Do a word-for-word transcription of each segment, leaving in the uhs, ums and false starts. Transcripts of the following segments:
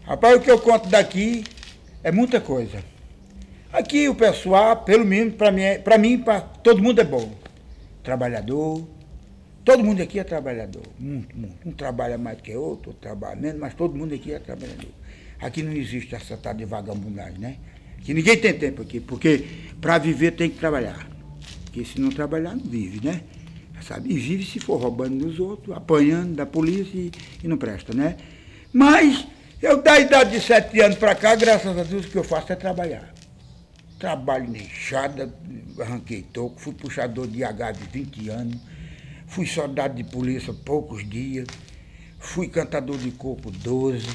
Rapaz, o que eu conto daqui é muita coisa. Aqui o pessoal, pelo menos para mim, para mim, para todo mundo é bom. Trabalhador, todo mundo aqui é trabalhador, muito, muito. Um trabalha mais que outro, outro trabalha menos, mas todo mundo aqui é trabalhador. Aqui não existe essa tal de vagabundagem, né? Que ninguém tem tempo aqui, porque para viver tem que trabalhar. Porque se não trabalhar, não vive, né? Sabe? E vive se for roubando dos outros, apanhando da polícia e, e não presta, né? Mas eu, da idade de sete anos para cá, graças a Deus, o que eu faço é trabalhar. Trabalho na enxada, arranquei toco, fui puxador de H de vinte anos, fui soldado de polícia poucos dias, fui cantador de coco doze,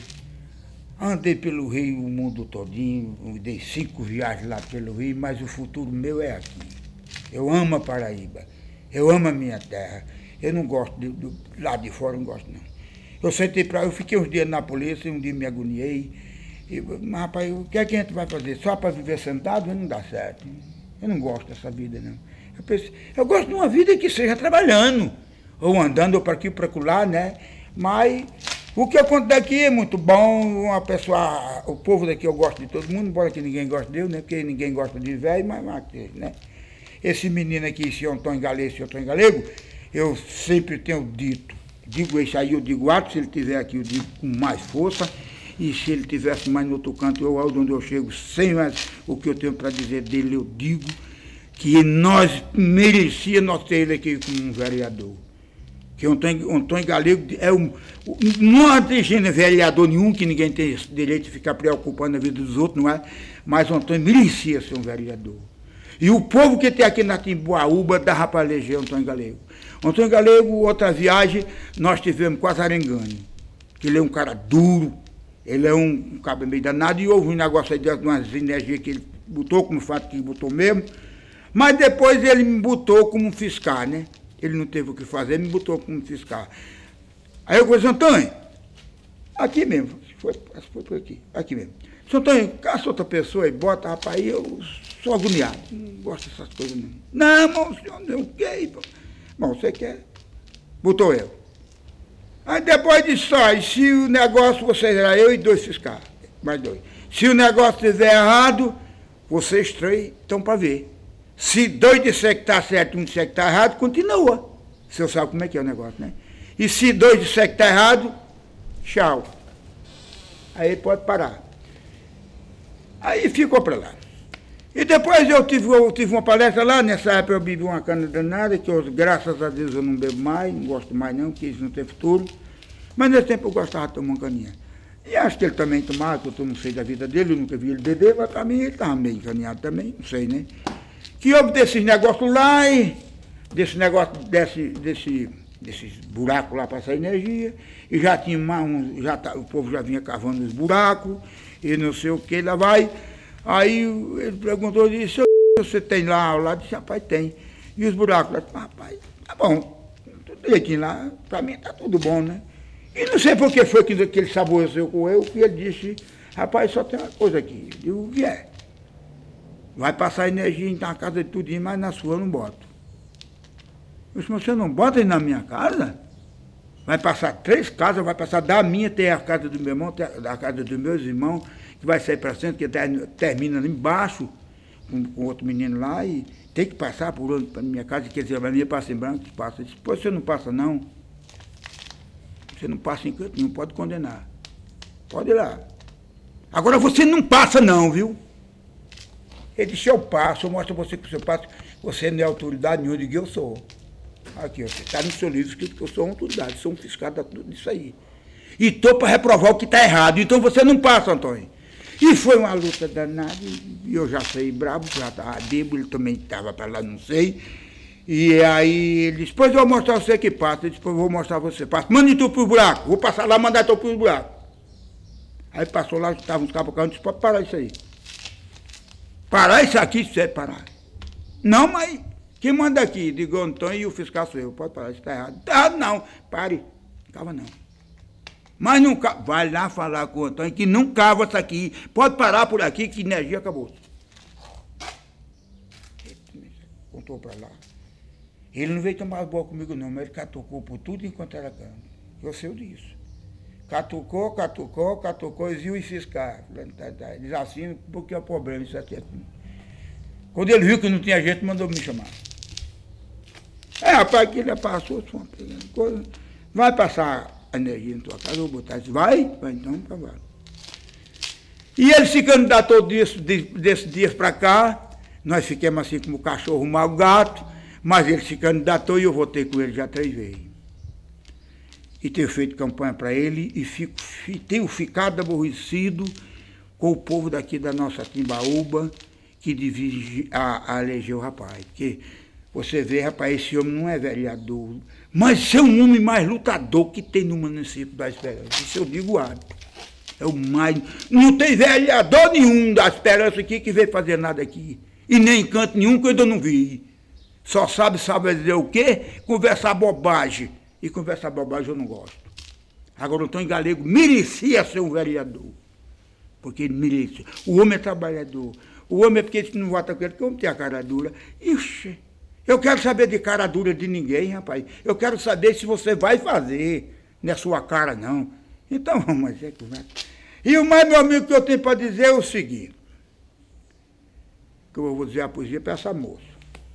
andei pelo Rio o mundo todinho, dei cinco viagens lá pelo Rio, mas o futuro meu é aqui. Eu amo a Paraíba, eu amo a minha terra, eu não gosto de, de, lá de fora, não gosto não. Eu sentei para, eu fiquei uns dias na polícia, um dia me agoniei, e, mas rapaz, o que é que a gente vai fazer? Só para viver sentado não dá certo. Eu não gosto dessa vida não. Eu, pensei, eu gosto de uma vida que seja trabalhando, ou andando para aqui para lá, né? Mas o que eu conto daqui é muito bom, uma pessoa, o povo daqui eu gosto de todo mundo, embora que ninguém goste de eu, né? Porque ninguém gosta de velho, mas, mas né? Esse menino aqui, esse Antônio Galego, esse Antônio Galego, eu sempre tenho dito, digo isso aí, eu digo ato, se ele estiver aqui, eu digo com mais força, e se ele tivesse mais no outro canto, eu, onde eu chego, sem mais o que eu tenho para dizer dele, eu digo que nós merecíamos nós ter ele aqui como um vereador. Que o Antônio, Antônio Galego é um. Não tem vereador nenhum, que ninguém tem direito de ficar preocupando a vida dos outros, não é? Mas o Antônio merecia ser um vereador. E o povo que tem aqui na Timbuaúba dava para eleger o Antônio Galego. O Antônio Galego, outra viagem, nós tivemos com Azarengani, que ele é um cara duro, ele é um, um cabo meio danado, e houve um negócio aí de umas energias que ele botou, como fato que ele botou mesmo, mas depois ele me botou como fiscal, né? Ele não teve o que fazer, ele me botou como fiscal. Aí eu disse, Antônio, aqui mesmo, foi, foi por aqui, aqui mesmo. Seu Antônio, caça outra pessoa e bota, rapaz, eu sou agoniado, não gosto dessas coisas não. Não, mas o senhor não quer. Bom, você quer? Botou eu. Aí depois disse, só, se o negócio, vocês eram eu e dois fiscais, mais dois. Se o negócio estiver errado, vocês três estão para ver. Se dois disser que está certo e um disser que está errado, continua. O senhor sabe como é que é o negócio, né? E se dois disser que está errado, tchau. Aí pode parar. Aí ficou para lá. E depois eu tive, eu tive uma palestra lá, nessa época eu bebi uma cana danada, que eu, graças a Deus eu não bebo mais, não gosto mais não, que isso não tem futuro. Mas nesse tempo eu gostava de tomar uma caninha. E acho que ele também tomava, que eu não sei da vida dele, eu nunca vi ele beber, mas para mim ele estava meio encaninhado também, não sei, né? Que houve desses negócios lá, e desse negócio, desse, desse, desses buracos lá para essa energia, e já tinha um, já tá, o povo já vinha cavando os buracos, e não sei o que, lá vai. Aí ele perguntou, disse, você tem lá? Lá disse, rapaz, tem. E os buracos? Lá disse, rapaz, tá bom, tudo direitinho lá, para mim tá tudo bom, né? E não sei por que foi que, que ele saboreceu com eu, que ele disse, rapaz, só tem uma coisa aqui. Eu digo, o que é? Vai passar energia na casa de tudinho, mas na sua eu não boto. Eu disse, você não bota aí na minha casa? Vai passar três casas, vai passar da minha, tem a casa do meu irmão, tem a casa dos meus irmãos, que vai sair para centro, que termina ali embaixo, com, com outro menino lá, e tem que passar por onde, para minha casa, quer dizer, a minha passa em branco, passa. Eu disse, pô, você não passa não. Você não passa em canto nenhum, pode condenar. Pode ir lá. Agora você não passa não, viu? Ele disse, eu passo, eu mostro a você que você passa, você não é autoridade nenhuma, eu digo, eu sou. Aqui, você está no seu livro escrito que eu sou uma autoridade, sou um fiscal de tudo isso aí. E estou para reprovar o que está errado, então você não passa, Antônio. E foi uma luta danada, e eu já saí bravo, já estava bêbado, ele também estava para lá, não sei. E aí ele disse, depois eu vou mostrar você que passa, depois eu vou mostrar você passa. Mande tu pro buraco, vou passar lá, mandar tu pro buraco. Aí passou lá, estavam os caboclos, disse, pode parar isso aí. Parar isso aqui, se você parar. Não, mas quem manda aqui? Digo, Antônio, e o fiscal sou eu. Pode parar, isso está errado. Está errado não, pare. Cava não. Mas não cava. Vai lá falar com o Antônio que não cava isso aqui. Pode parar por aqui que energia acabou. Contou para lá. Ele não veio tomar boa comigo não, mas ele catou por tudo enquanto era cana. Eu sei disso. Catucou, catucou, catucou, eles iam e fiscar. Eles assinam porque é o problema, isso aqui é tudo. Quando ele viu que não tinha jeito, mandou me chamar. É, rapaz, aquilo já passou, coisa. Vai passar a energia na tua casa, eu vou botar isso. Vai? Vai então, tá bom. E ele se candidatou desses desse dias para cá, nós ficamos assim como o cachorro mal o gato, mas ele se candidatou e eu votei com ele já três vezes. E tenho feito campanha para ele e fico, tenho ficado aborrecido com o povo daqui da nossa Timbaúba, que divide a, a eleger o rapaz. Porque você vê, rapaz, esse homem não é vereador, mas é um homem mais lutador que tem no município da Esperança. Isso eu digo hábito. É o mais. Não tem vereador nenhum da Esperança aqui que veio fazer nada aqui. E nem em canto nenhum que eu ainda não vi. Só sabe, sabe dizer o quê? Conversar bobagem. E conversar bobagem eu não gosto. Agora, o Antônio Galego merecia ser um vereador. Porque ele merecia. O homem é trabalhador. O homem é porque ele não vota com ele, porque o homem tem a cara dura. Ixi, eu quero saber de cara dura de ninguém, rapaz. Eu quero saber se você vai fazer. Não é sua cara, não. Então, vamos é conversa. E o mais, meu amigo, que eu tenho para dizer é o seguinte. Que eu vou dizer a poesia para essa moça.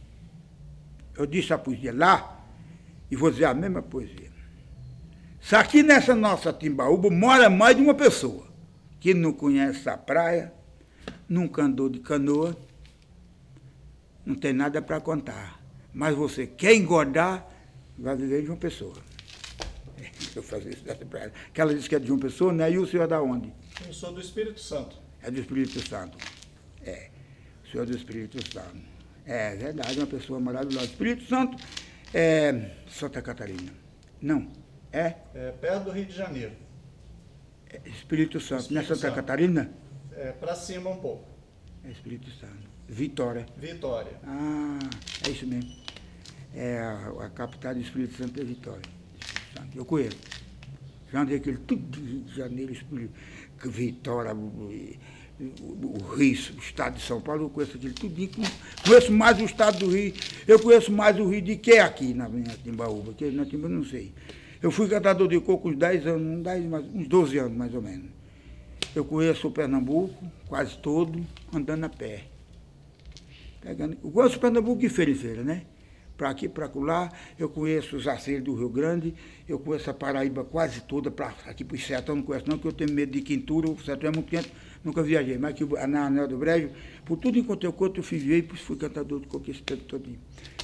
Eu disse a poesia lá e vou dizer a mesma poesia. Se aqui nessa nossa Timbaúba mora mais de uma pessoa que não conhece a praia, nunca andou de canoa, não tem nada para contar. Mas você quer engordar, vai viver de uma pessoa. Eu fazer isso para ela. Que ela disse que é de uma pessoa, né? E o senhor é da onde? Eu sou do Espírito Santo. É do Espírito Santo. É. O senhor é do Espírito Santo. É verdade, uma pessoa maravilhosa. Espírito Santo é Santa Catarina. Não. É? É perto do Rio de Janeiro. É Espírito Santo. Espírito não é Santa Santo. Catarina? É para cima um pouco. É Espírito Santo. Vitória. Vitória. Ah, é isso mesmo. É a, a capital do Espírito Santo é Vitória. Eu conheço. Já andei aquele tudo de Rio de Janeiro, Espírito, Vitória, o, o, o Rio, o estado de São Paulo, eu conheço aquele tudinho. Conheço mais o estado do Rio, eu conheço mais o Rio de que aqui na minha Timbaúba, que na Timbaúba eu não sei. Eu fui cantador de coco uns dez anos, dez, uns doze anos mais ou menos. Eu conheço o Pernambuco, quase todo, andando a pé. Pegando, eu conheço o Pernambuco de feira em feira, né? Para aqui, para lá, eu conheço os aceiros do Rio Grande, eu conheço a Paraíba quase toda, pra, aqui para o Sertão não conheço não, porque eu tenho medo de quintura, o Sertão é muito quente, nunca viajei, mas aqui na Anel do Brejo, por tudo enquanto eu conto, eu fui ver, fui cantador de coco esse tempo todinho.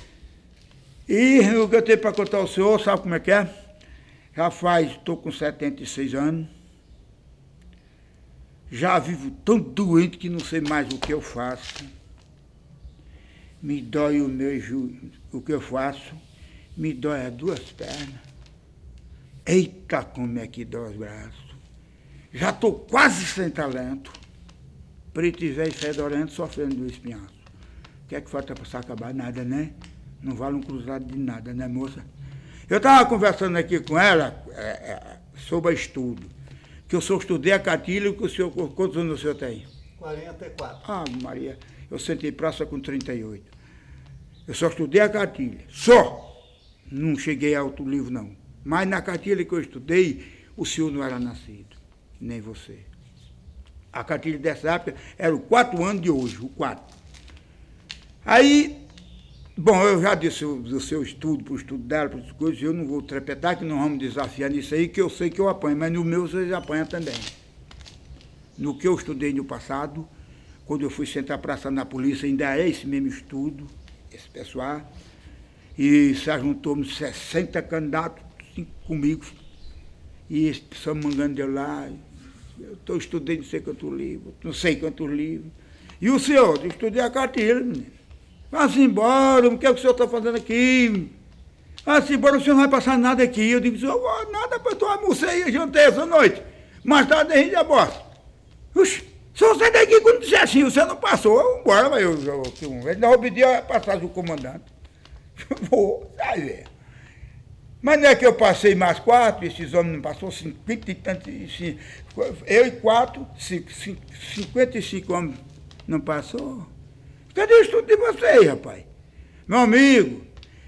E o que eu tenho para contar ao senhor, sabe como é que é? Já faz, estou com setenta e seis anos, já vivo tão doente que não sei mais o que eu faço. Me dói o meu ju... o que eu faço, me dói as duas pernas. Eita, como é que dói os braços. Já estou quase sem talento. Preto e velho fedorento, sofrendo do espinhaço. O que é que falta para se acabar? Nada, né? Não vale um cruzado de nada, né, moça? Eu estava conversando aqui com ela é, é, sobre estudo. Que eu só estudei a cartilha, que o senhor, quantos anos o senhor tem? quarenta e quatro. Ah, Maria, eu sentei praça com trinta e oito. Eu só estudei a cartilha, só. Não cheguei a outro livro, não. Mas na cartilha que eu estudei, o senhor não era nascido, nem você. A cartilha dessa época era o quatro anos de hoje, o quatro. Aí, bom, eu já disse do seu estudo, para o estudo dela, para as coisas, eu não vou trepetar, que não vamos desafiar nisso aí, que eu sei que eu apanho, mas no meu vocês apanham também. No que eu estudei no passado, quando eu fui sentar praça na polícia, ainda é esse mesmo estudo, esse pessoal, e se juntou-me sessenta candidatos comigo, e esse pessoal mangando de lá, eu estou estudando não sei quantos livros, não sei quantos livros. E o senhor, eu estudei a cartilha, menino. Vá-se embora, o que é que o senhor está fazendo aqui? Vá-se embora, o senhor não vai passar nada aqui. Eu digo, senhor, oh, nada, para eu almocei e jantei essa noite. Mais tarde a gente aborda. Oxi, se você daqui quando disser assim, você não passou, eu vou embora, mas eu, eu, eu, eu ainda vou pedir a passagem do comandante. Vou, vai ver. Mas não é que eu passei mais quatro, esses homens não passaram cinquenta e tantos, eu e quatro, cinquenta e cinco homens não passou. Cadê o estudo de vocês, rapaz? Meu amigo,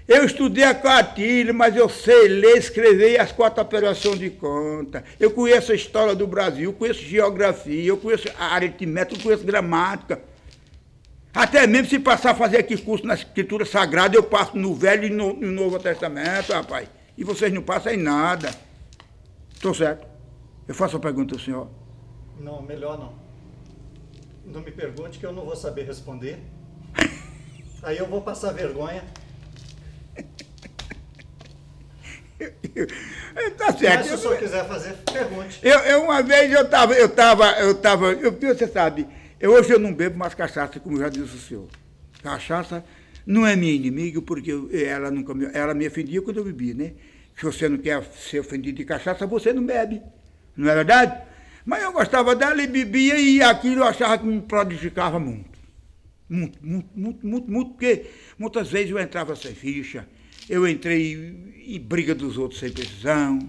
Eu estudei a cartilha, mas eu sei ler, escrever e as quatro operações de conta. Eu conheço a história do Brasil, eu conheço geografia, eu conheço a aritmética, eu conheço gramática. Até mesmo se passar a fazer aqui curso na Escritura Sagrada, eu passo no Velho e no, no Novo Testamento, rapaz. E vocês não passam em nada. Estou certo? Eu faço uma pergunta ao senhor. Não, melhor não. Não me pergunte que eu não vou saber responder. Aí eu vou passar vergonha. Tá certo. Mas se o senhor quiser fazer, pergunte. Eu, eu uma vez eu estava, eu estava, eu estava, eu, você sabe, eu, hoje eu não bebo mais cachaça, como já disse o senhor. Cachaça não é minha inimiga, porque eu, ela nunca me, ela me ofendia quando eu bebia, né? Se você não quer ser ofendido de cachaça, você não bebe. Não é verdade? Mas eu gostava dela e bebia, e aquilo eu achava que me prodificava muito. Muito, muito, muito, muito, muito, porque muitas vezes eu entrava sem ficha, eu entrei em briga dos outros sem precisão,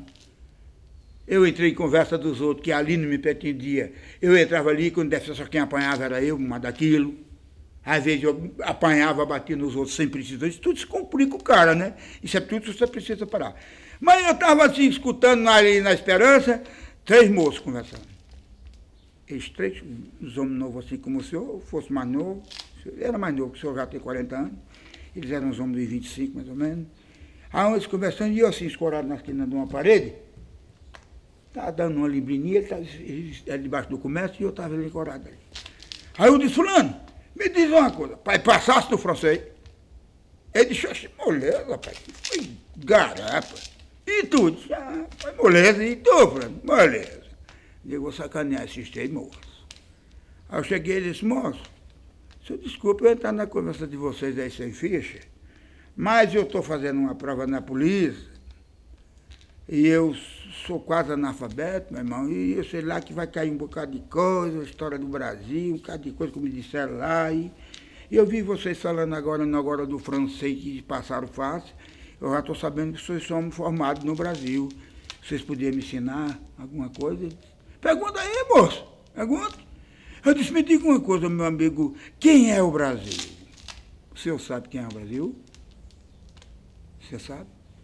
eu entrei em conversa dos outros que ali não me pretendia, eu entrava ali, quando desse só quem apanhava era eu, mas daquilo. Às vezes eu apanhava, batia nos outros sem precisão, isso tudo se complica o cara, né? Isso é tudo que você precisa parar. Mas eu estava assim, escutando ali na Esperança, três moços conversando. Eles três, os homens novos assim como o senhor, fosse mais novo, era mais novo, que o senhor já tem quarenta anos, eles eram uns homens de vinte e cinco mais ou menos. Aí eles conversando, e eu assim, escorado na esquina de uma parede, estava dando uma librininha, ele estava debaixo do comércio e eu estava ali escorado ali. Aí eu disse, fulano, me diz uma coisa, pai, passasse no francês? Ele disse, moleza, pai, foi garapa. E tu? Disse, ah, foi moleza, e tu, fulano, moleza. Eu vou sacanear esses três moços. Aí eu cheguei e disse, moço, senhor, desculpa eu entrar na conversa de vocês aí sem ficha, mas eu estou fazendo uma prova na polícia e eu sou quase analfabeto, meu irmão, e eu sei lá que vai cair um bocado de coisa, a história do Brasil, um bocado de coisa que me disseram lá. E, e eu vi vocês falando agora, agora do francês que passaram fácil, eu já estou sabendo que vocês são formados no Brasil. Vocês podiam me ensinar alguma coisa? Pergunta aí, moço, pergunta. Eu disse, me diga uma coisa, meu amigo, quem é o Brasil? O senhor sabe quem é o Brasil? Você sabe?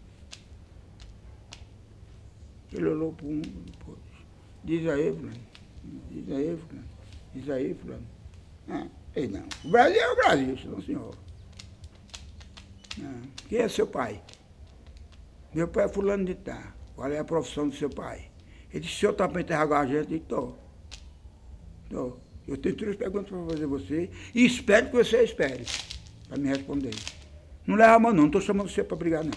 Ele olhou para um, pô, diz aí, fulano, diz aí, fulano, diz aí, fulano. Ah, ei, não, o Brasil é o Brasil, não, senhor. Não. Quem é seu pai? Meu pai é fulano de tal. Qual é a profissão do seu pai? Ele disse, o senhor está para interrogar a gente? Eu disse, estou. Estou. Eu tenho três perguntas para fazer a você e espero que você espere para me responder. Não leva a mão, não. Não estou chamando você para brigar, não.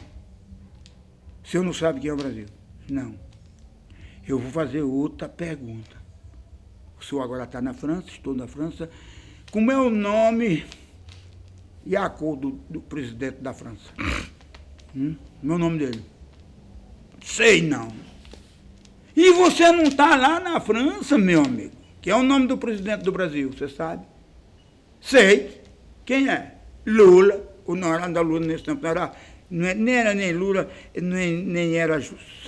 O senhor não sabe quem é o Brasil? Não. Eu vou fazer outra pergunta. O senhor agora está na França, estou na França. Como é o nome e a cor do, do presidente da França? Hum? Meu nome dele? Sei não. E você não está lá na França, meu amigo? Que é o nome do presidente do Brasil, você sabe? Sei. Quem é? Lula. Ou não era da Lula nesse tempo, não era, nem era nem Lula, nem, nem era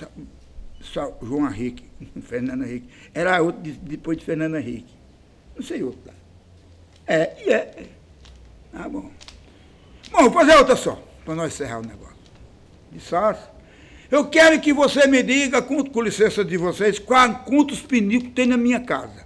João Henrique, Fernando Henrique. Era outro de, depois de Fernando Henrique. Não sei outro lá. É, e é. Ah, bom. Bom, vou fazer outra só, para nós encerrar o negócio. De sócio. Eu quero que você me diga, com licença de vocês, quantos pinicos tem na minha casa.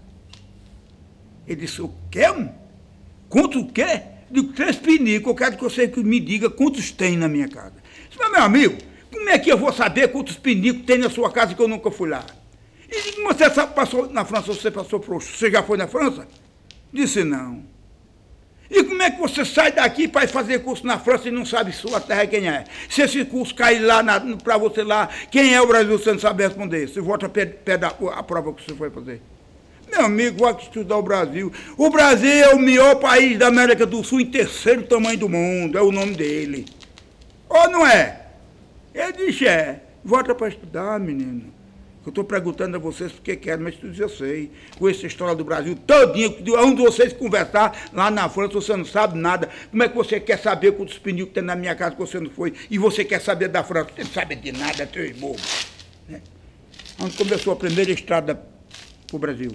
Ele disse, o quê? Quanto o quê? Digo, três pinicos, eu quero que você me diga quantos tem na minha casa. Disse, mas meu amigo, como é que eu vou saber quantos pinicos tem na sua casa que eu nunca fui lá? E digo, você passou na França, você passou por... Você já foi na França? Disse, não. E como é que você sai daqui para ir fazer curso na França e não sabe sua terra quem é? Se esse curso cair lá para você lá, quem é o Brasil, você não sabe responder. Você volta a pegar a prova que você foi fazer. Meu amigo, vai estudar o Brasil. O Brasil é o maior país da América do Sul em terceiro tamanho do mundo. É o nome dele. Ou não é? Ele disse, é. Volta para estudar, menino. Eu estou perguntando a vocês porque quero, mas tudo eu sei. Com essa história do Brasil todinho, onde vocês conversar lá na França, você não sabe nada. Como é que você quer saber quantos pneus que tem na minha casa que você não foi? E você quer saber da França? Você não sabe de nada, teu bobo. Né? Onde começou a primeira estrada para o Brasil?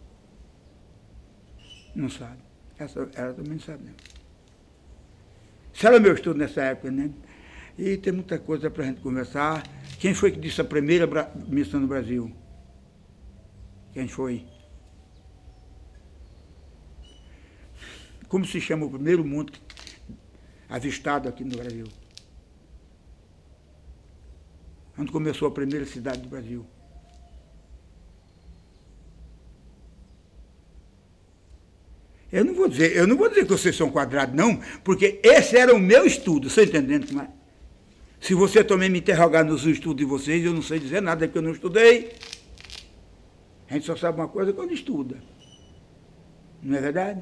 Não sabe. Essa, ela também não sabe, não. Isso era meu estudo nessa época, né? E tem muita coisa para a gente conversar. Quem foi que disse a primeira bra- missão no Brasil? Quem foi? Como se chama o primeiro monte avistado aqui no Brasil? Onde começou a primeira cidade do Brasil? Eu não vou dizer, eu não vou dizer que vocês são quadrados, não, porque esse era o meu estudo, você entendendo? Como é? Se você também me interrogar nos estudos de vocês, eu não sei dizer nada, porque eu não estudei. A gente só sabe uma coisa quando estuda. Não é verdade?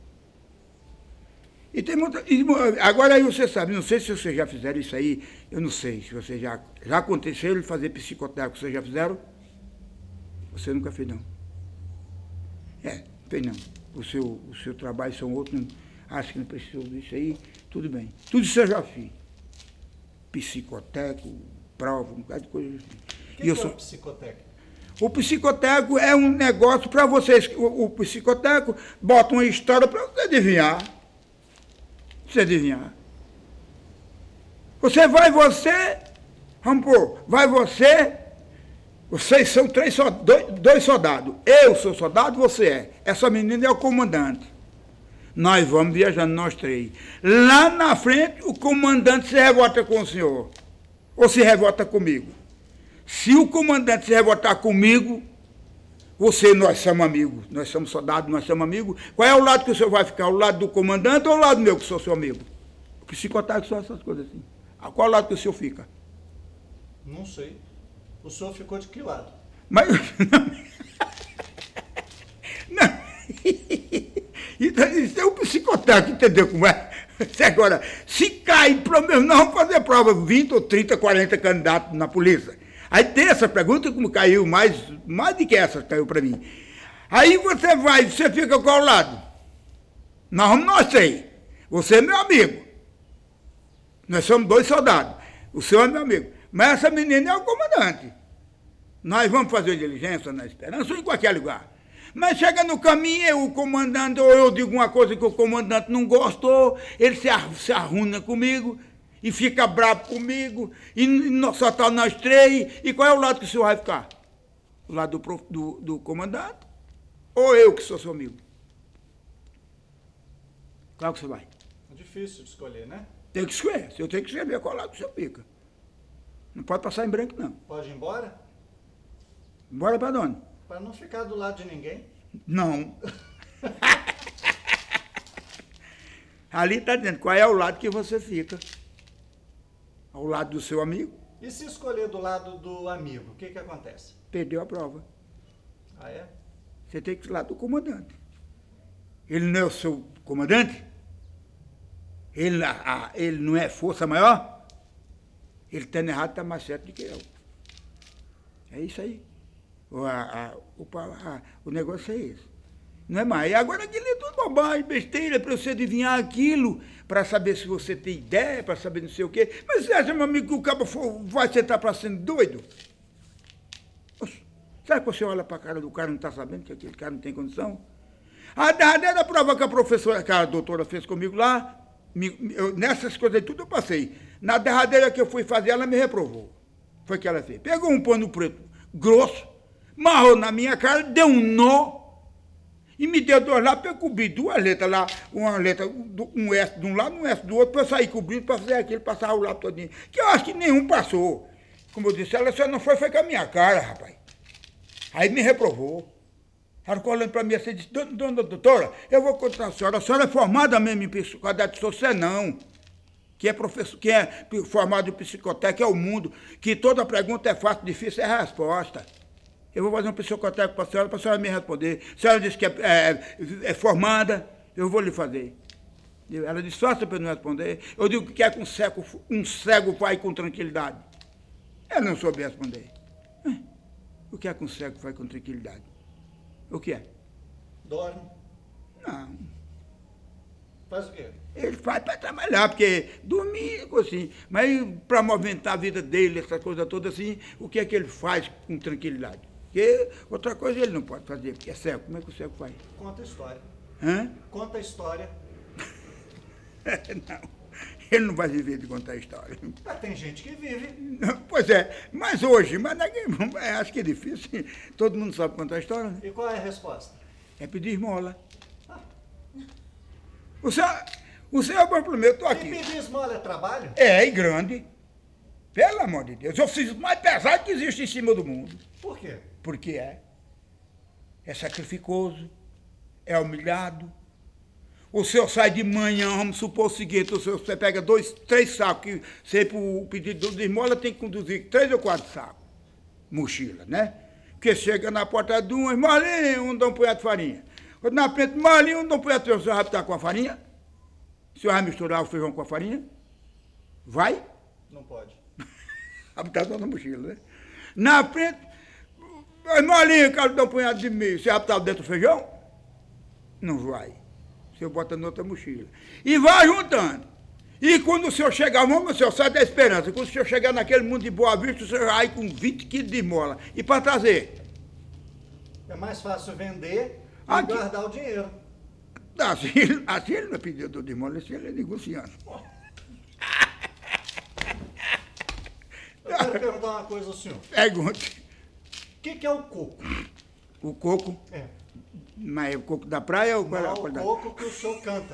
E tem muita, e, agora aí você sabe, não sei se vocês já fizeram isso aí, eu não sei se vocês já, já aconteceu de fazer psicotécnico, vocês já fizeram? Você nunca fez, não. É, fez não. O seu, o seu trabalho são outros, acho que não precisou disso aí, tudo bem. Tudo isso eu já fiz. Psicotécnico, prova, um bocado de coisa assim. O que, E eu que é sou, o psicotécnico? o psicotécnico é um negócio para vocês, o, o psicotécnico bota uma história para você adivinhar. Você adivinhar. Você vai você, vamos pôr, vai você, vocês são três, dois, dois soldados. Eu sou soldado, você é. Essa menina é o comandante. Nós vamos viajando, nós três. Lá na frente, o comandante se revolta com o senhor. Ou se revolta comigo. Se o comandante se revoltar comigo, você e nós somos amigos. Nós somos soldados, nós somos amigos. Qual é o lado que o senhor vai ficar? O lado do comandante ou o lado meu, que sou seu amigo? O psicotécnico são essas coisas assim. A qual lado que o senhor fica? Não sei. O senhor ficou de que lado? Mas... Não. Isso é um psicotécnico, entendeu como é? Agora, se cai, pelo menos nós vamos fazer prova, vinte ou trinta, quarenta candidatos na polícia. Aí tem essa pergunta, como caiu mais, mais do que essa caiu para mim. Aí você vai, você fica qual lado? Nós vamos nós três. Você é meu amigo. Nós somos dois soldados. O senhor é meu amigo. Mas essa menina é o comandante. Nós vamos fazer diligência na Esperança ou em qualquer lugar. Mas chega no caminho, o comandante, ou eu digo uma coisa que o comandante não gostou, ele se, ar, se arruna comigo e fica bravo comigo, e nós, só está nós três, e qual é o lado que o senhor vai ficar? O lado do, do, do comandante? Ou eu que sou seu amigo? Qual que você vai? É difícil de escolher, né? Tem que escolher, eu tenho que escolher qual lado que o senhor fica. Não pode passar em branco, não. Pode ir embora? Bora para onde? Para não ficar do lado de ninguém. Não. Ali está dizendo qual é o lado que você fica. Ao lado do seu amigo. E se escolher do lado do amigo, o que que acontece? Perdeu a prova. Ah, é? Você tem que ir do lado do comandante. Ele não é o seu comandante? Ele, a, a, ele não é força maior? Ele está errado, está mais certo do que eu. É isso aí. O, a, a, o, a, o negócio é esse. Não é mais. E agora aquilo é tudo bobagem, besteira, para você adivinhar aquilo, para saber se você tem ideia, para saber não sei o quê. Mas você acha, meu amigo, que o cabo vai sentar para sendo doido? Oxe, sabe que você olha para a cara do cara e não está sabendo que aquele cara não tem condição? A derradeira prova que a professora, que a doutora fez comigo lá, me, eu, nessas coisas aí tudo eu passei. Na derradeira que eu fui fazer, ela me reprovou. Foi o que ela fez. Pegou um pano preto grosso, marrou na minha cara, deu um nó e me deu dois lá para eu cobrir duas letras lá, uma letra, um S de um lado, um S do outro, para eu sair cobrindo, para fazer aquilo, passar o lado todinho. Que eu acho que nenhum passou. Como eu disse, ela só não foi, foi com a minha cara, rapaz. Aí me reprovou. Ela ficou olhando para mim assim, disse, dona doutora, eu vou contar a senhora, a senhora é formada mesmo em psicotécnica, você não. Que é, professor, que é formado em psicotécnica, é o mundo, que toda pergunta é fácil, difícil, é a resposta. Eu vou fazer um psicotécnico para a senhora, para a senhora me responder. A senhora disse que é, é, é formada, eu vou lhe fazer. Ela disse, faça para eu não responder. Eu digo que quer que um cego, um cego faz com tranquilidade. Ela não soube responder. O que é que um cego faz com tranquilidade? O que é? Dorme. Não. Faz o quê? Ele faz para trabalhar, porque dormir, assim, mas para movimentar a vida dele, essa coisa toda assim, o que é que ele faz com tranquilidade? Porque outra coisa ele não pode fazer, porque é cego. Como é que o cego faz? Conta a história. Hã? Conta a história. Não. Ele não vai viver de contar história. Mas tem gente que vive. Pois é, mas hoje, mas ninguém, acho que é difícil. Todo mundo sabe contar história, né? E qual é a resposta? É pedir esmola. Ah. O senhor, o senhor, por exemplo, eu estou aqui. E pedir esmola é trabalho? É, e grande. Pelo amor de Deus. Eu fiz o mais pesado que existe em cima do mundo. Por quê? Porque é. É sacrificoso. É humilhado. O senhor sai de manhã, vamos supor o seguinte, o senhor, você pega dois, três sacos, que sempre o pedido de esmola tem que conduzir três ou quatro sacos. Mochila, né? Porque chega na porta de um, esmolinha, um dá um punhado de farinha. Outro na frente, esmolinha, um dá um punhado de farinha. O senhor vai estar com a farinha? O senhor vai misturar o feijão com a farinha? Vai? Não pode. Habitação na mochila, né? Na frente, esmolinha, cara, dá um punhado de milho. Você vai estar dentro do feijão? Não vai. O senhor bota na outra mochila. E vai juntando. E quando o senhor chegar, vamos, o senhor sai da esperança. Quando o senhor chegar naquele mundo de Boa Vista, o senhor vai com vinte quilos de esmola. E para trazer? É mais fácil vender e Aqui. guardar o dinheiro. Assim, assim ele não é pedidor de esmola, assim ele é negociante. Eu quero perguntar uma coisa ao senhor. Pergunte. O que, que é o coco? O coco? É. Mas é o coco da praia ou qual é a Não, o qualidade? coco que o senhor canta.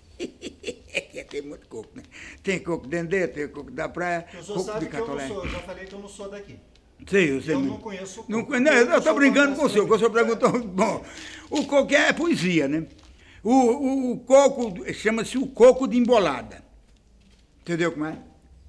Tem muito coco, né? Tem coco dendê, tem coco da praia, O senhor coco sabe de que eu não catolé. sou, eu já falei que eu não sou daqui. Sei, eu sei. Eu mesmo. não conheço o coco. Não, não, eu estou brincando com o senhor, que o senhor perguntou. perguntou. Bom, o coco é poesia, né? O, o, o coco, chama-se o coco de embolada. Entendeu como é?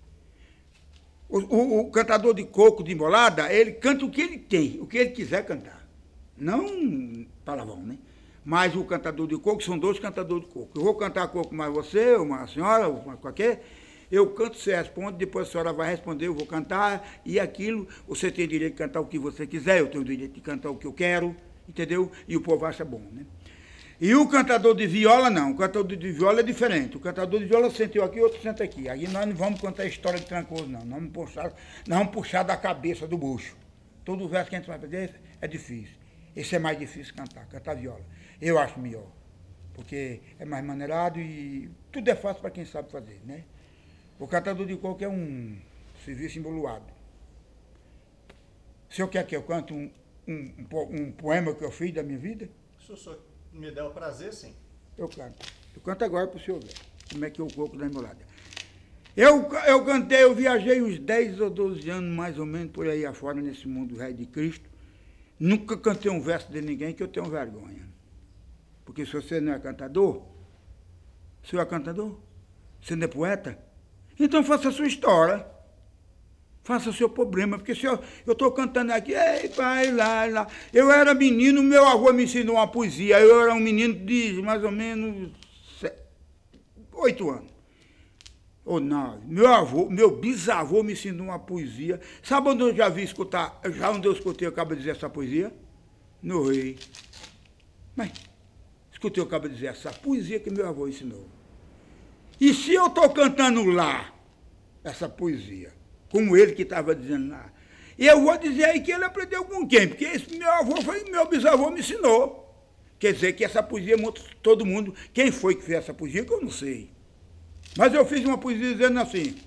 O, o, o cantador de coco de embolada, ele canta o que ele tem, o que ele quiser cantar. Não palavrão, né? Mas o cantador de coco, são dois cantadores de coco. Eu vou cantar coco mais você, uma senhora, ou mais qualquer. Eu canto, você responde, depois a senhora vai responder, eu vou cantar, e aquilo, você tem direito de cantar o que você quiser, eu tenho direito de cantar o que eu quero, entendeu? E o povo acha bom, né? E o cantador de viola, não. O cantador de viola é diferente. O cantador de viola sentou aqui, outro senta aqui. Aí nós não vamos contar a história de Trancoso, não. Nós vamos puxar, nós vamos puxar da cabeça do bucho. Todo o verso que a gente vai fazer é difícil. Esse é mais difícil cantar, cantar viola. Eu acho melhor. Porque é mais maneirado e tudo é fácil para quem sabe fazer, né? O cantador de coco é um serviço emboluado. O senhor quer que eu cante um, um, um poema que eu fiz da minha vida? Se o senhor me der o prazer, sim. Eu canto. Eu canto agora para o senhor ver como é que é o coco da embolada. Eu, eu cantei, eu viajei uns dez ou doze anos, mais ou menos, por aí afora, nesse mundo velho de Cristo. Nunca cantei um verso de ninguém que eu tenho vergonha. Porque se você não é cantador, o senhor é cantador? Você não é poeta? Então faça a sua história. Faça o seu problema. Porque se eu estou cantando aqui, ei, pai, lá, lá. Eu era menino, meu avô me ensinou uma poesia. Eu era um menino de mais ou menos oito anos. Ou nove. Meu avô, meu bisavô me ensinou uma poesia. Sabe onde eu já vi escutar? Já onde eu escutei, eu acabo de dizer essa poesia? No Rei. Mas escutei, eu acabo de dizer essa poesia que meu avô ensinou. E se eu estou cantando lá, essa poesia, como ele que estava dizendo lá, eu vou dizer aí que ele aprendeu com quem? Porque esse meu avô foi, meu bisavô me ensinou. Quer dizer que essa poesia, todo mundo, quem foi que fez essa poesia, que eu não sei. Mas eu fiz uma poesia dizendo assim,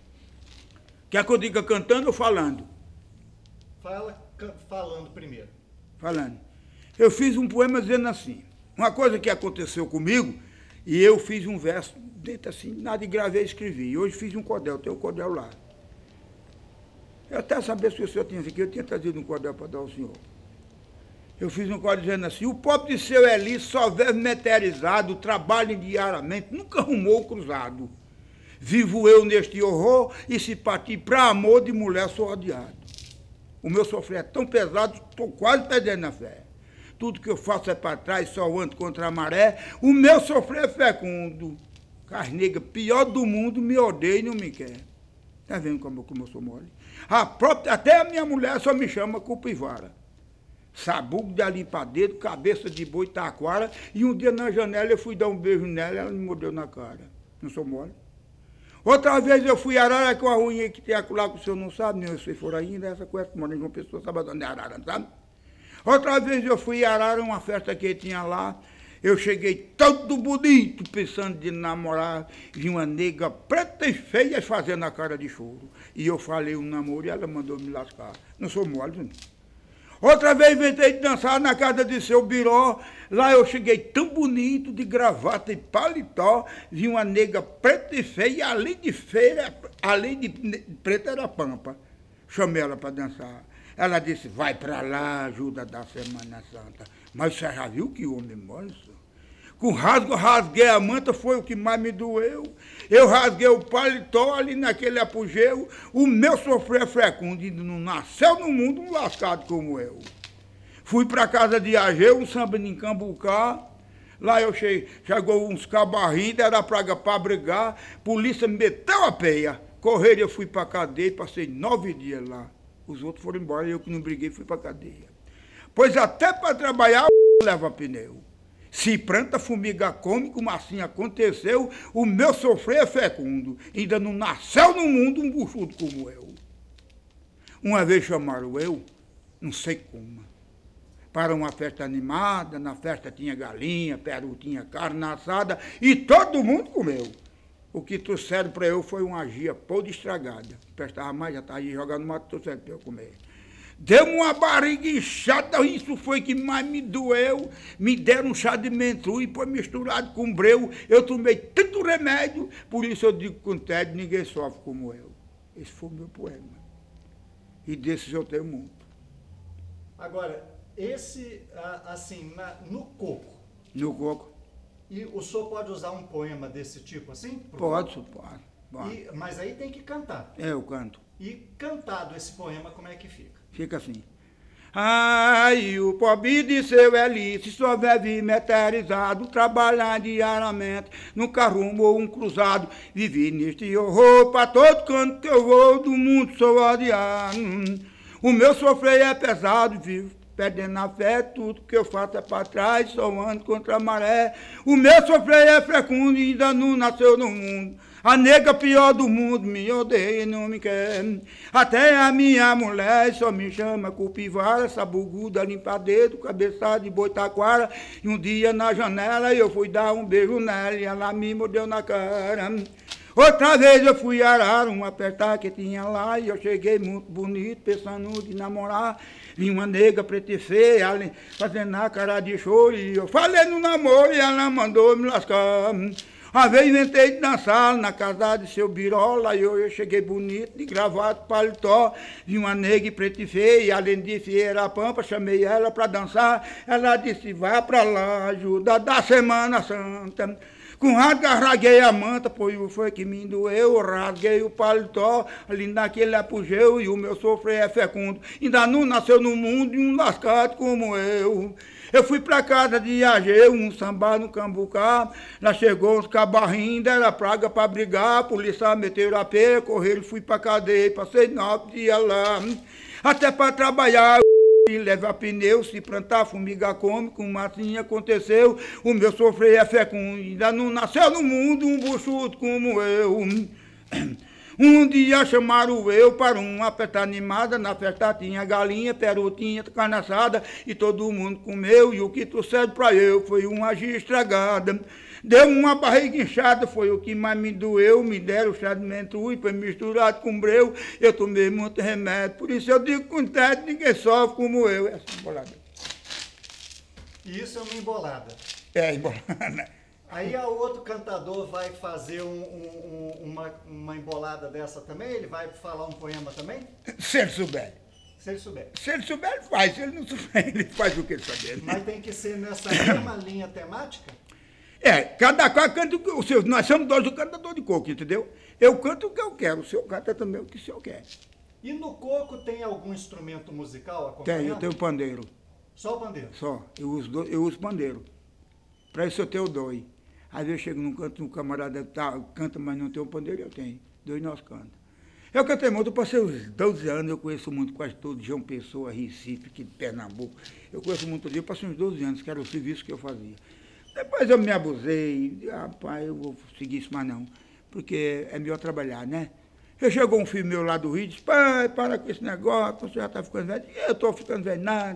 quer que eu diga cantando ou falando? Fala falando primeiro. Falando. Eu fiz um poema dizendo assim, uma coisa que aconteceu comigo, e eu fiz um verso dentro assim, nada de gravei e escrevi. E hoje fiz um cordel, tem um cordel lá. Eu até sabia se o senhor tinha aqui, eu tinha trazido um cordel para dar ao senhor. Eu fiz um cordel dizendo assim, o pobre de seu Eli só vive meteorizado, trabalha diariamente, nunca arrumou o cruzado. Vivo eu neste horror e se partir para amor de mulher sou odiado. O meu sofrer é tão pesado, estou quase perdendo a fé. Tudo que eu faço é para trás, só ando contra a maré. O meu sofrer é fecundo. Carnega, pior do mundo, me odeia e não me quer. Está vendo como, como eu sou mole? A própria, até a minha mulher só me chama Cupivara. Sabugo de limpa-dedo, cabeça de boi, taquara. E um dia na janela eu fui dar um beijo nela e ela me mordeu na cara. Não sou mole. Outra vez eu fui a Arara com a ruinha que tem lá que o senhor não sabe, nem se for ainda, essa coisa que mora em uma pessoa sabe onde é Arara, sabe? Outra vez eu fui a Arara, uma festa que tinha lá, Eu cheguei todo bonito, pensando de namorar, vi uma nega preta e feia fazendo a cara de choro. E eu falei um namoro e ela mandou me lascar. Não sou mole, não. Outra vez inventei de dançar na casa de seu Biró. Lá eu cheguei tão bonito, de gravata e paletó. Vi uma nega preta e feia, além de feia, além de preta era pampa. Chamei ela para dançar. Ela disse, vai para lá, ajuda da Semana Santa. Mas você já viu que homem mole? Com rasgo, rasguei a manta, foi o que mais me doeu. Eu rasguei o paletó ali naquele apogeu. O meu sofrer fecundo, não nasceu no mundo um lascado como eu. Fui para casa de Ageu, um samba em Cambucá. Lá eu cheguei, chegou uns cabarrinhos, era praga para brigar. Polícia me meteu a peia. Correram, eu fui para cadeia, passei nove dias lá. Os outros foram embora, eu que não briguei, fui para cadeia. Pois até para trabalhar, o leva pneu. Se planta, formiga come, como assim aconteceu, o meu sofrer é fecundo. Ainda não nasceu no mundo um buchudo como eu. Uma vez chamaram eu, não sei como, para uma festa animada, na festa tinha galinha, peru tinha carne assada, e todo mundo comeu. O que trouxeram para eu foi uma gia podre estragada. Prestava mais, já estava jogando no mato, trouxeram para eu comer. Deu uma barriga inchada, isso foi que mais me doeu. Me deram um chá de mentru e foi misturado com breu. Eu tomei tanto remédio, por isso eu digo com tédio, ninguém sofre como eu. Esse foi o meu poema. E desses eu tenho muito. Agora, esse, assim, na, no coco. No coco. E o senhor pode usar um poema desse tipo assim? Pode, pode. pode. E, mas aí tem que cantar. É, eu canto. E cantado esse poema, como é que fica? Fica assim. Ai, o pobre de seu Elice só vive meteorizado, trabalhando diariamente, nunca arrumou um cruzado, vivi neste horror, pra todo canto que eu vou, do mundo sou odiado. O meu sofrer é pesado, vivo perdendo a fé, tudo que eu faço é para trás, só ando contra a maré. O meu sofrer é fecundo e ainda não nasceu no mundo. A nega pior do mundo me odeia e não me quer. Até a minha mulher só me chama Cupivara, essa buguda limpa dedo, cabeçada de boitaquara. E um dia na janela eu fui dar um beijo nela e ela me mordeu na cara. Outra vez eu fui arar um apertar que tinha lá e eu cheguei muito bonito, pensando de namorar. Vi uma nega preta e feia, fazendo a cara de choro. E eu falei no namoro e ela mandou me lascar. Uma vez inventei de dançar na casa de seu Birola, e eu, eu cheguei bonito, de gravata, paletó. Vi uma nega preta e feia, além de feira a pampa, chamei ela para dançar. Ela disse, vá para lá, ajuda da Semana Santa. Com rasga, rasguei a manta, pois foi que me doeu, rasguei o paletó, ali naquele apogeu, e o meu sofrer é fecundo. Ainda não nasceu no mundo um lascado como eu. Eu fui pra casa de Ageu, um samba no Cambucá, lá chegou uns cabarrinhos, deram praga pra brigar, a polícia meteu a pé, correram, fui pra cadeia, passei nove dias lá, até pra trabalhar. Leva pneu, se plantar, formiga come, como assim aconteceu. O meu sofrer é fecundo, ainda não nasceu no mundo um buchudo como eu. Um dia chamaram eu para uma festa animada, na festa tinha galinha, peru tinha carne assada, e todo mundo comeu, e o que trouxeram para eu foi uma gia estragada. Deu uma barriga inchada, foi o que mais me doeu, me deram chá de mentru e foi misturado com breu, eu tomei muito remédio, por isso eu digo com tédio, ninguém sofre como eu. Essa embolada. E isso é uma embolada. É, embolada. Aí o outro cantador vai fazer um, um, uma, uma embolada dessa também? Ele vai falar um poema também? Se ele souber. Se ele souber. Se ele souber, ele faz. Se ele não souber, ele faz o que ele saber. Mas tem que ser nessa mesma linha temática? É, cada qual canta o seu. Nós somos dois do cantador de coco, entendeu? Eu canto o que eu quero, o senhor canta também o que o senhor quer. E no coco tem algum instrumento musical acompanhando? Tem, eu tenho pandeiro. Só o pandeiro? Só, eu uso, do, eu uso pandeiro. Para isso eu tenho dois. Às vezes eu chego num canto, um camarada tá, canta, mas não tem um pandeiro, eu tenho. Dois nós cantamos. Eu cantei muito, eu passei uns doze anos, eu conheço muito, quase todo, João Pessoa, Recife, aqui de Pernambuco. Eu conheço muito ali, eu passei uns doze anos, que era o serviço que eu fazia. Depois eu me abusei, disse, rapaz, eu vou seguir isso mais não, porque é melhor trabalhar, né? Eu chegou um filho meu lá do Rio e disse, pai, para com esse negócio, você já está ficando velho. Eu estou ficando velho nada.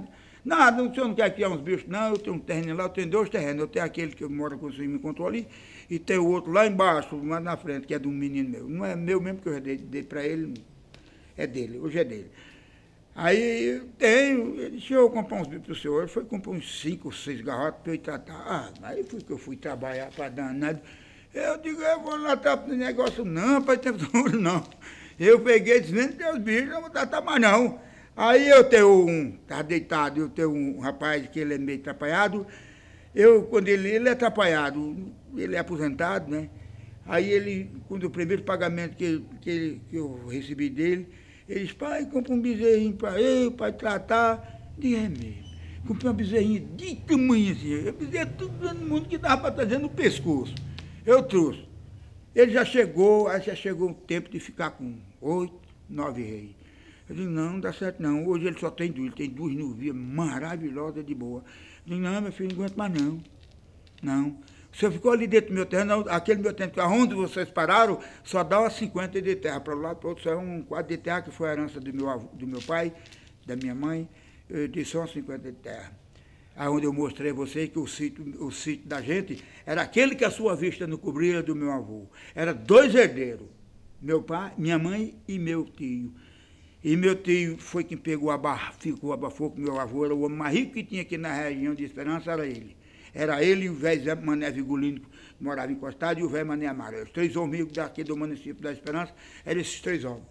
Nada, o senhor não quer criar uns bichos, não, eu tenho um terreno lá, eu tenho dois terrenos, eu tenho aquele que mora com o senhor me encontrou ali, e tem o outro lá embaixo, lá na frente, que é de um menino meu. Não é meu mesmo, que eu já dei, dei para ele, é dele, hoje é dele. Aí eu tenho, ele deixa eu comprar uns bichos para o senhor, ele foi comprar uns cinco, seis garrotes para eu ir tratar. Ah, aí foi que eu fui trabalhar para danado. Eu digo, eu vou lá tratar esse negócio não, para tempo todo não. Eu peguei e disse, nem Deus bicho, não vou tratar mais não. Aí eu tenho um, tá deitado, eu tenho um rapaz que ele é meio atrapalhado. Eu, quando ele, ele é atrapalhado, ele é aposentado, né? Aí ele, quando o primeiro pagamento que, que, ele, que eu recebi dele, ele disse, pai, compra um bezerrinho para eu, para tratar. Digo, é mesmo. Comprei uma bezerrinha de tamanho assim. Eu bezerro todo mundo que dava para trazer no pescoço. Eu trouxe. Ele já chegou, aí já chegou um tempo de ficar com oito, nove reis. Eu disse, não, não dá certo não. Hoje ele só tem duas, ele tem duas novias maravilhosas de boa. Eu disse, não, meu filho, não aguento mais não. Não. O senhor ficou ali dentro do meu terreno, não, aquele meu terreno, onde vocês pararam, só dá umas cinquenta de terra. Para o lado, para o outro, só é um quadro de terra que foi a herança do meu, avô, do meu pai, da minha mãe. Eu disse, só cinquenta de terra. Aí onde eu mostrei a vocês que o sítio, o sítio da gente era aquele que a sua vista não cobria do meu avô. Era dois herdeiros, meu pai, minha mãe e meu tio. E meu tio foi quem pegou a barra, ficou abafou com meu avô, era o homem mais rico que tinha aqui na região de Esperança, era ele. Era ele e o velho Zé Mané Vigolino, que morava encostado, e o velho Mané Amarelo. Os três homens daqui do município da Esperança, eram esses três homens.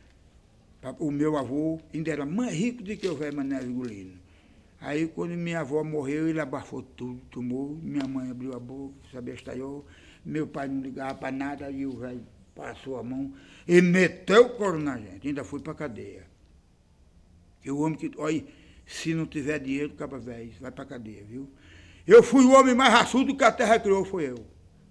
O meu avô ainda era mais rico do que o velho Mané Vigolino. Aí, quando minha avó morreu, ele abafou tudo, tomou, minha mãe abriu a boca, se abestalhou, meu pai não ligava para nada, e o velho passou a mão e meteu o couro na gente, ainda fui para a cadeia. E o homem que, olha, se não tiver dinheiro, acaba velho, vai para a cadeia, viu? Eu fui o homem mais raçudo que a terra criou, foi eu.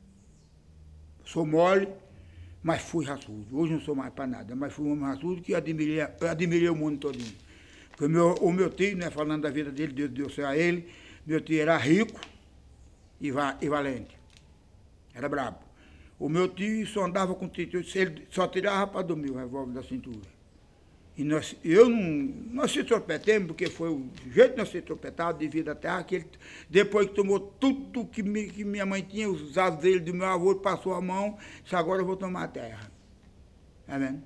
Sou mole, mas fui raçudo. Hoje não sou mais para nada, mas fui um homem raçudo que admirei, eu admirei o mundo todinho. Porque o meu, o meu tio, né, falando da vida dele, Deus deu céu a ele, meu tio era rico e, va, e valente. Era brabo. O meu tio só andava com tio, ele só tirava para dormir o revólver da cintura. E nós, eu não, nós se tropetemos, porque foi o jeito de nós ser tropetados devido à terra, que ele, depois que tomou tudo que, me, que minha mãe tinha, os asos dele, do meu avô, ele passou a mão, disse, agora eu vou tomar a terra. Tá vendo?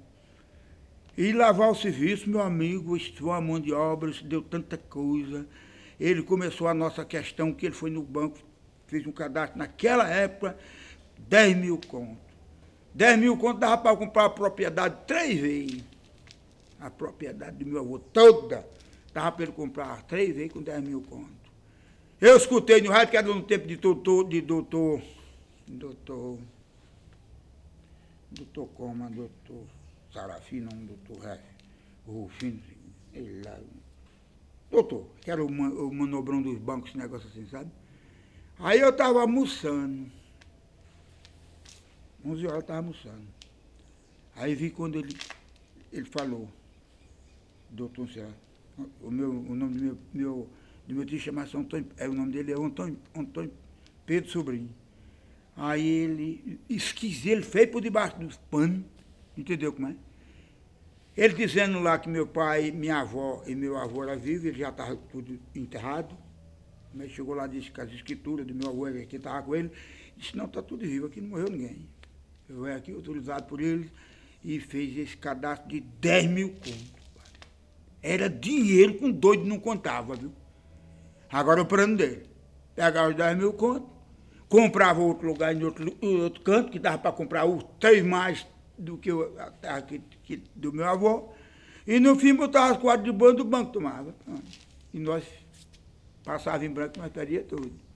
E lavar o serviço, meu amigo, isso uma mão de obra, isso deu tanta coisa. Ele começou a nossa questão, que ele foi no banco, fez um cadastro, naquela época, dez mil contos. dez mil contos dava para comprar a propriedade três vezes. A propriedade do meu avô toda, dava para ele comprar três vezes com dez mil contos. Eu escutei no rádio, que era no tempo de doutor, de doutor, doutor, doutor Coma, doutor Sarafino, um doutor Ré, Rufino, ele lá, doutor, que era o, man, o manobrão dos bancos, esse negócio assim, sabe? Aí eu estava almoçando, onze horas eu estava almoçando. Aí vi quando ele, ele falou, doutor Serra, o, meu, o nome do meu, meu, do meu tio chama-se Antônio, é, o nome dele é Antônio, Antônio Pedro Sobrinho. Aí ele, esquis, ele fez por debaixo dos panos, entendeu como é? Ele dizendo lá que meu pai, minha avó e meu avô eram vivos, ele já estava tudo enterrado. Mas chegou lá, disse que as escrituras do meu avô, que estava com ele, disse, não, está tudo vivo, aqui não morreu ninguém. Eu venho aqui, autorizado por eles, e fez esse cadastro de dez mil contos. Era dinheiro com doido, não contava, viu? Agora o plano dele, pegava os dez mil contos, comprava outro lugar em outro, em outro canto, que dava para comprar os três mais do que, eu, que, que do meu avô, e no fim botava as quatro de banco do banco, tomava. E nós passávamos em branco, nós perdíamos tudo.